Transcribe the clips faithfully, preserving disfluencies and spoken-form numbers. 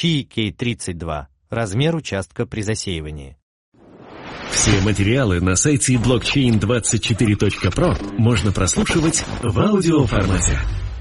Чи кей тридцать два. Размер участка при засеивании. Все материалы на сайте блокчейн двадцать четыре точка про можно прослушивать в аудиоформате.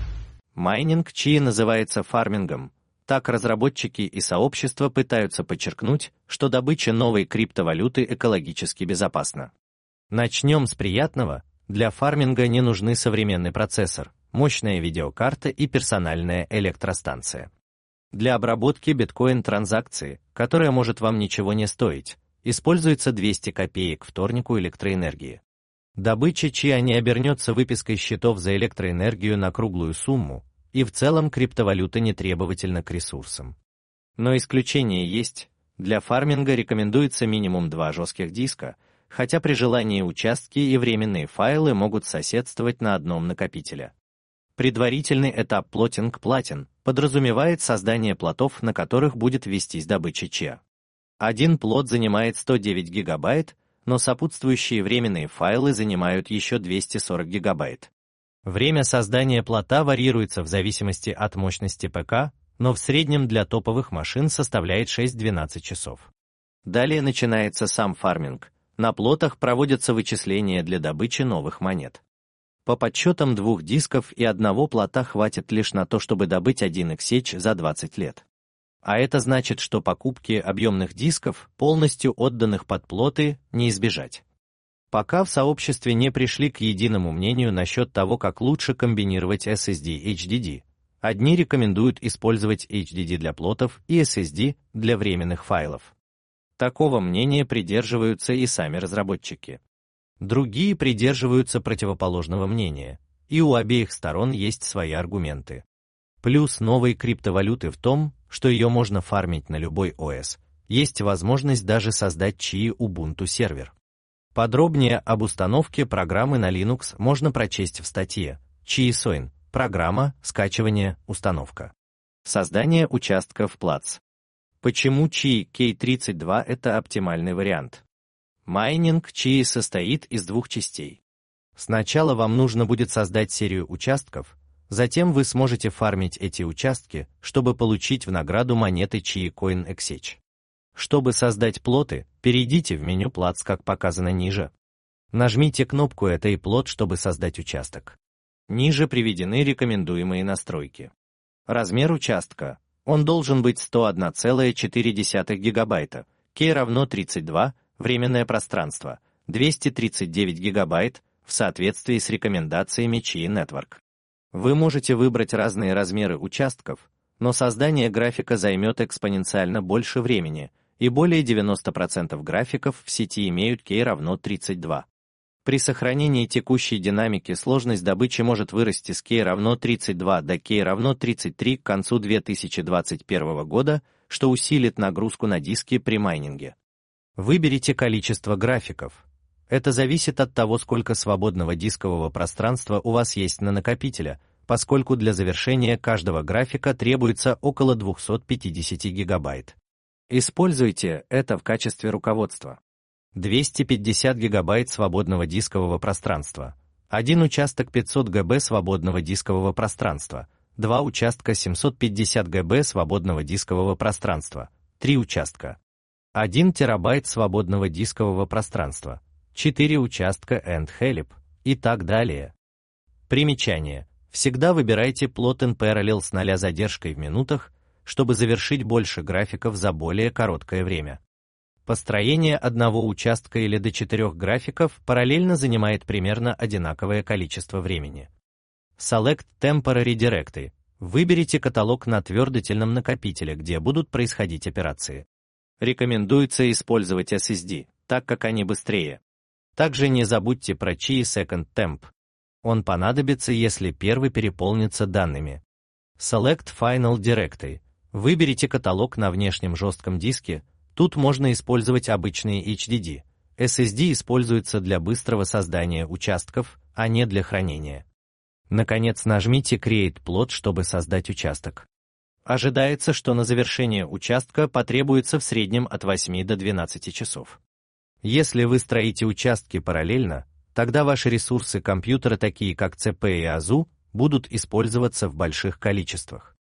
Майнинг Чи называется фармингом. Так разработчики и сообщество пытаются подчеркнуть, что добыча новой криптовалюты экологически безопасна. Начнем с приятного. Для фарминга не нужны современный процессор, мощная видеокарта и персональная электростанция. Для обработки биткоин-транзакции, которая может вам ничего не стоить, используется двести копеек вторнику электроэнергии. Добыча Чи не обернется выпиской счетов за электроэнергию на круглую сумму, и в целом криптовалюта не требовательна к ресурсам. Но исключения есть. Для фарминга рекомендуется минимум два жестких диска, хотя при желании участки и временные файлы могут соседствовать на одном накопителе. Предварительный этап плотинг-платин подразумевает создание плотов, на которых будет вестись добыча Чи. Один плот занимает сто девять гигабайт, но сопутствующие временные файлы занимают еще двести сорок гигабайт. Время создания плота варьируется в зависимости от мощности ПК, но в среднем для топовых машин составляет шесть-двенадцать часов. Далее начинается сам фарминг. На плотах проводятся вычисления для добычи новых монет. По подсчетам двух дисков и одного плота хватит лишь на то, чтобы добыть один икс эйч за двадцать лет. А это значит, что покупки объемных дисков, полностью отданных под плоты, не избежать. Пока в сообществе не пришли к единому мнению насчет того, как лучше комбинировать эс эс ди и эйч ди ди. Одни рекомендуют использовать эйч ди ди для плотов и эс эс ди для временных файлов. Такого мнения придерживаются и сами разработчики. Другие придерживаются противоположного мнения, и у обеих сторон есть свои аргументы. Плюс новой криптовалюты в том, что ее можно фармить на любой о эс. Есть возможность даже создать Чи Ubuntu сервер. Подробнее об установке программы на Linux можно прочесть в статье ChiSoin. Программа, скачивание, установка. Создание участка в плац. Почему Чи кей тридцать два это оптимальный вариант? Майнинг Чи состоит из двух частей. Сначала вам нужно будет создать серию участков, затем вы сможете фармить эти участки, чтобы получить в награду монеты Chi Coin икс эйч. Чтобы создать плоты, перейдите в меню плац, как показано ниже. Нажмите кнопку «Это и плот», чтобы создать участок. Ниже приведены рекомендуемые настройки. Размер участка. Он должен быть сто одна целая четыре десятых гигабайта, K равно тридцать два, временное пространство, двести тридцать девять гигабайт, в соответствии с рекомендациями Chi Network. Вы можете выбрать разные размеры участков, но создание графика займет экспоненциально больше времени, и более девяноста процентов графиков в сети имеют K равно тридцать два. При сохранении текущей динамики сложность добычи может вырасти с K равно тридцать два до K равно тридцать три к концу две тысячи двадцать первого года, что усилит нагрузку на диски при майнинге. Выберите количество графиков. Это зависит от того, сколько свободного дискового пространства у вас есть на накопителе, поскольку для завершения каждого графика требуется около двухсот пятидесяти гигабайт. Используйте это в качестве руководства. двести пятьдесят гигабайт свободного дискового пространства, один участок пятьсот гигабайт свободного дискового пространства, два участка семьсот пятьдесят гигабайт свободного дискового пространства, три участка, один терабайт свободного дискового пространства, четыре участка End-Helip и так далее. Примечание. Всегда выбирайте плот in parallel с нуля задержкой в минутах, чтобы завершить больше графиков за более короткое время. Построение одного участка или до четырех графиков параллельно занимает примерно одинаковое количество времени. Select Temporary Directory. Выберите каталог на твердотельном накопителе, где будут происходить операции. Рекомендуется использовать эс эс ди, так как они быстрее. Также не забудьте про Chi Second Temp. Он понадобится, если первый переполнится данными. Select Final Directory. Выберите каталог на внешнем жестком диске. Тут можно использовать обычные эйч ди ди. эс эс ди используется для быстрого создания участков, а не для хранения. Наконец, нажмите Create Plot, чтобы создать участок. Ожидается, что на завершение участка потребуется в среднем от восьми до двенадцати часов. Если вы строите участки параллельно, тогда ваши ресурсы компьютера, такие как си пи и эй зу, будут использоваться в больших количествах.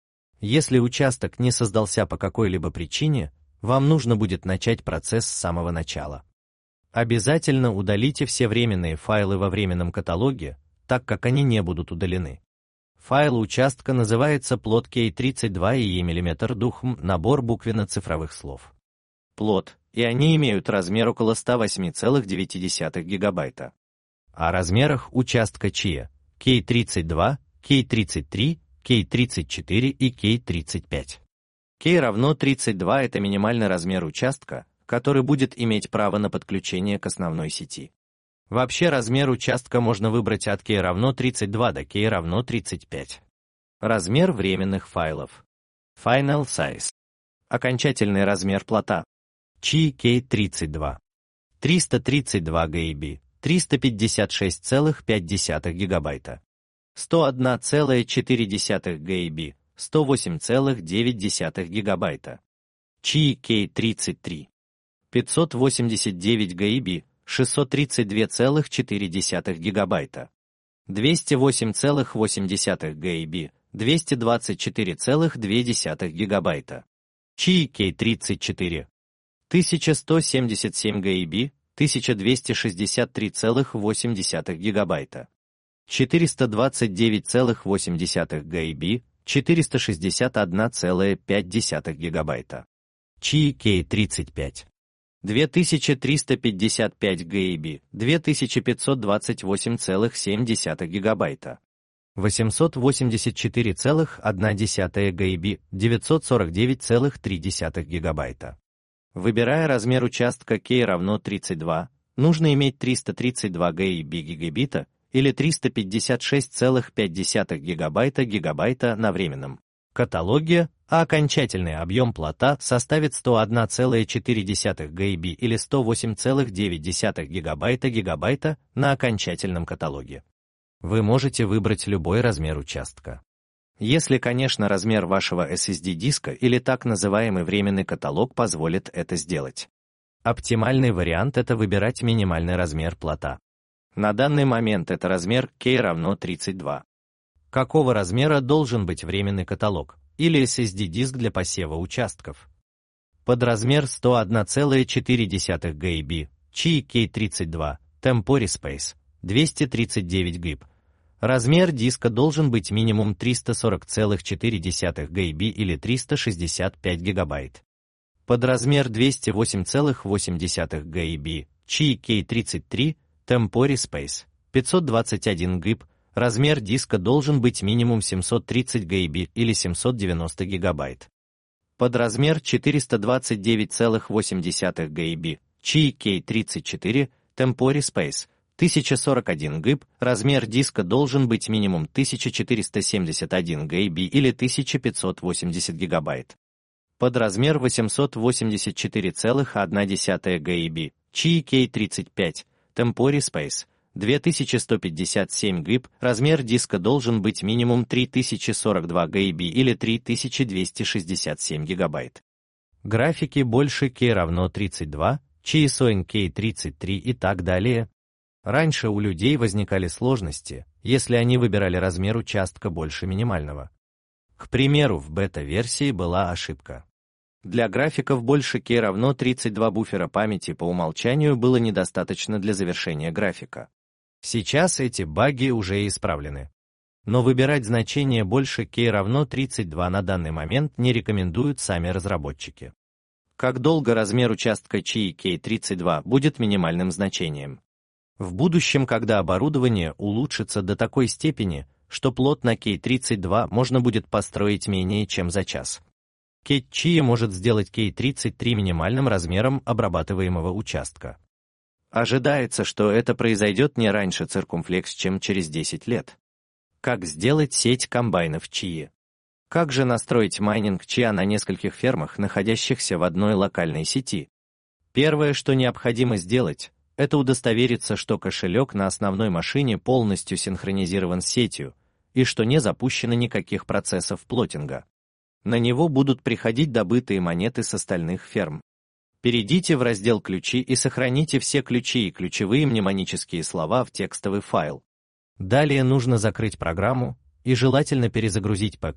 Если участок не создался по какой-либо причине, вам нужно будет начать процесс с самого начала. Обязательно удалите все временные файлы во временном каталоге, так как они не будут удалены. Файл участка называется плот кей тридцать два и и мм духм, набор буквенно-цифровых слов. Плот, и они имеют размер около ста восьми целых девяти десятых гигабайта. О размерах участка ЧИА кей тридцать два, кей тридцать три, кей тридцать четыре и кей тридцать пять. Кей равно тридцать два – это минимальный размер участка, который будет иметь право на подключение к основной сети. Вообще размер участка можно выбрать от кей равно тридцать два до кей равно тридцать пять. Размер временных файлов. Final size. Окончательный размер плота. ЧИА кей тридцать два. триста тридцать два гигабайта, триста пятьдесят шесть целых пять десятых гигабайта. сто один целых четыре десятых гигабайта, сто восемь целых девять десятых гигабайта. ЧИА кей тридцать три. пятьсот восемьдесят девять гигабайта, шестьсот тридцать два целых четыре десятых гигабайта. двести восемь целых восемь десятых гигабайта, двести двадцать четыре целых две десятых гигабайта. ЧИА кей тридцать четыре. тысяча сто семьдесят семь гигабайта, тысяча двести шестьдесят три целых восемь десятых гигабайта. четыреста двадцать девять целых восемь десятых гигабайта, четыреста шестьдесят один целых пять десятых гигабайта. ЧИА кей тридцать пять. две тысячи триста пятьдесят пять гигабайта, две тысячи пятьсот двадцать восемь целых семь десятых гигабайта. восемьсот восемьдесят четыре целых одна десятая гигабайта, девятьсот сорок девять целых три десятых гигабайта. Выбирая размер участка кей равно тридцать два, нужно иметь триста тридцать два гигабайта или триста пятьдесят шесть целых пять десятых гигабайта гигабайта на временном каталоге, а окончательный объем плота составит сто один целых четыре десятых гигабайта или сто восемь целых девять десятых гигабайта гигабайта на окончательном каталоге. Вы можете выбрать любой размер участка. Если, конечно, размер вашего эс эс ди-диска или так называемый временный каталог позволит это сделать. Оптимальный вариант – это выбирать минимальный размер плота. На данный момент это размер кей равно тридцать два. Какого размера должен быть временный каталог или эс эс ди-диск для посева участков? Под размер сто один целых четыре десятых гигабайта, ЧИА кей тридцать два, Temporary Space, двести тридцать девять гигабайт. Размер диска должен быть минимум триста сорок целых четыре десятых гигабайта или триста шестьдесят пять гигабайт. Под размер двести восемь целых восемь десятых гигабайта, ЧИА кей тридцать три, Temporary Space, пятьсот двадцать один гигабайт. Размер диска должен быть минимум семьсот тридцать гигабайт или семьсот девяносто гигабайт. Под размер четыреста двадцать девять целых восемь десятых гигабайта, ЧИА кей тридцать четыре, Temporary Space, тысяча сорок один гигабайт, размер диска должен быть минимум тысяча четыреста семьдесят один гигабайт или тысяча пятьсот восемьдесят гигабайт. Под размер восемьсот восемьдесят четыре целых одна десятая гигабайта, ЧИА кей тридцать пять, Temporary Space, две тысячи сто пятьдесят семь гигабайт, размер диска должен быть минимум три тысячи сорок два гигабайта или три тысячи двести шестьдесят семь гигабайт. Графики больше кей равно тридцать два, ЧИА Soin кей тридцать три и так далее. Раньше у людей возникали сложности, если они выбирали размер участка больше минимального. К примеру, в бета-версии была ошибка. Для графиков больше кей равно тридцать два буфера памяти по умолчанию было недостаточно для завершения графика. Сейчас эти баги уже исправлены. Но выбирать значение больше кей равно тридцать два на данный момент не рекомендуют сами разработчики. Как долго размер участка ЧИА кей тридцать два будет минимальным значением? В будущем, когда оборудование улучшится до такой степени, что плот на кей тридцать два можно будет построить менее чем за час. Кетч ЧИА может сделать кей тридцать три минимальным размером обрабатываемого участка. Ожидается, что это произойдет не раньше Circumflex, чем через десять лет. Как сделать сеть комбайнов ЧИА? Как же настроить майнинг ЧИА на нескольких фермах, находящихся в одной локальной сети? Первое, что необходимо сделать, это удостовериться, что кошелек на основной машине полностью синхронизирован с сетью и что не запущено никаких процессов плотинга. На него будут приходить добытые монеты с остальных ферм. Перейдите в раздел «Ключи» и сохраните все ключи и ключевые мнемонические слова в текстовый файл. Далее нужно закрыть программу и желательно перезагрузить ПК,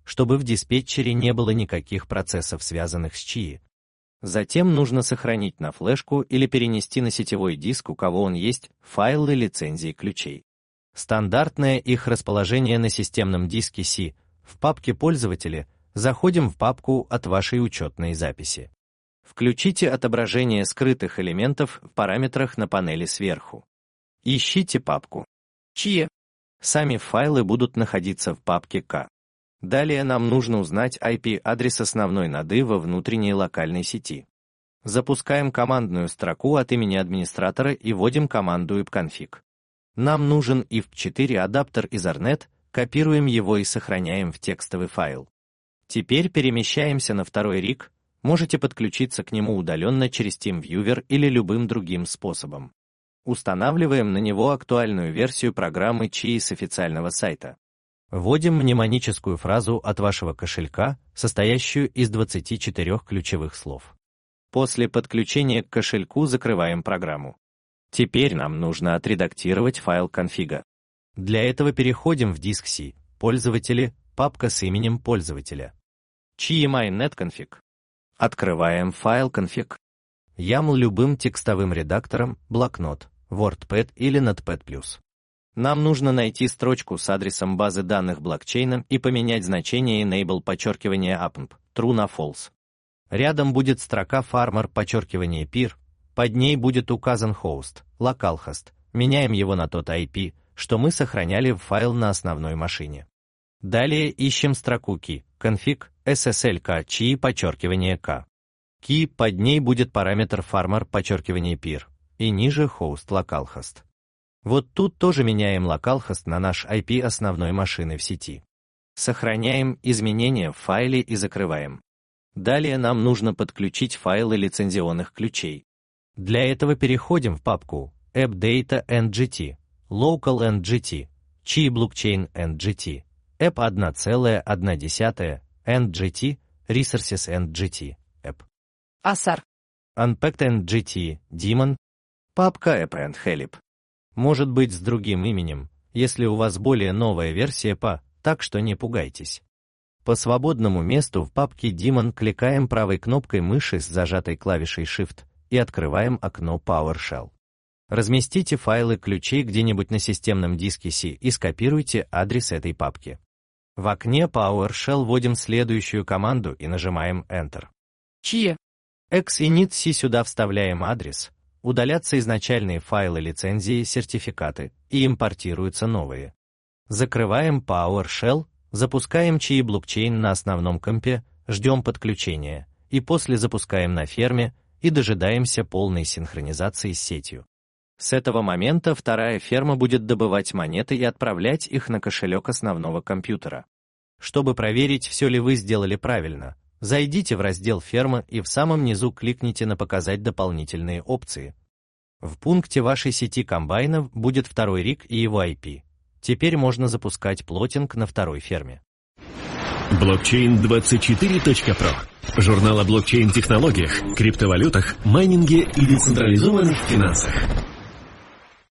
чтобы в диспетчере не было никаких процессов, связанных с чи. Затем нужно сохранить на флешку или перенести на сетевой диск, у кого он есть, файлы лицензий ключей. Стандартное их расположение на системном диске си. В папке «Пользователи» заходим в папку от вашей учетной записи. Включите отображение скрытых элементов в параметрах на панели сверху. Ищите папку «Чи». Сами файлы будут находиться в папке «К». Далее нам нужно узнать ай пи-адрес основной ноды во внутренней локальной сети. Запускаем командную строку от имени администратора и вводим команду ipconfig. Нам нужен ай пи четыре адаптер Ethernet, копируем его и сохраняем в текстовый файл. Теперь перемещаемся на второй риг, можете подключиться к нему удаленно через TeamViewer или любым другим способом. Устанавливаем на него актуальную версию программы чи с официального сайта. Вводим мнемоническую фразу от вашего кошелька, состоящую из двадцати четырёх ключевых слов. После подключения к кошельку закрываем программу. Теперь нам нужно отредактировать файл конфига. Для этого переходим в диск си, пользователи, папка с именем пользователя. чи эм ай точка нет конфиг. Открываем файл config. ямл любым текстовым редактором, блокнот, WordPad или Notepad+. Нам нужно найти строчку с адресом базы данных блокчейна и поменять значение enable подчеркивание appmp, true на false. Рядом будет строка farmer подчеркивание peer, под ней будет указан хост, localhost, меняем его на тот ай пи, что мы сохраняли в файл на основной машине. Далее ищем строку key, config, sslk, chi подчеркивание k. Key, под ней будет параметр farmer подчеркивание peer, и ниже host localhost. Вот тут тоже меняем localhost на наш ай пи основной машины в сети. Сохраняем изменения в файле и закрываем. Далее нам нужно подключить файлы лицензионных ключей. Для этого переходим в папку appdata.ngo, local.ngo, chi blockchain .ngo, app один целых одна десятая, .ngo, resources .ngo, app. Asar. Unpacked.ngo, daemon. Папка app and help. Может быть с другим именем, если у вас более новая версия пи, так что не пугайтесь. По свободному месту в папке daemon кликаем правой кнопкой мыши с зажатой клавишей Shift и открываем окно PowerShell. Разместите файлы ключей где-нибудь на системном диске си и скопируйте адрес этой папки. В окне PowerShell вводим следующую команду и нажимаем Enter. Чи. Xinit C сюда вставляем адрес, удалятся изначальные файлы лицензии, сертификаты, и импортируются новые. Закрываем PowerShell, запускаем чи блокчейн на основном компе, ждем подключения, и после запускаем на ферме и дожидаемся полной синхронизации с сетью. С этого момента вторая ферма будет добывать монеты и отправлять их на кошелек основного компьютера. Чтобы проверить, все ли вы сделали правильно, зайдите в раздел «Ферма» и в самом низу кликните на «Показать дополнительные опции». В пункте вашей сети комбайнов будет второй риг и его ай пи. Теперь можно запускать плотинг на второй ферме. блокчейн двадцать четыре точка про. Журнал о блокчейн-технологиях, криптовалютах, майнинге и децентрализованных финансах.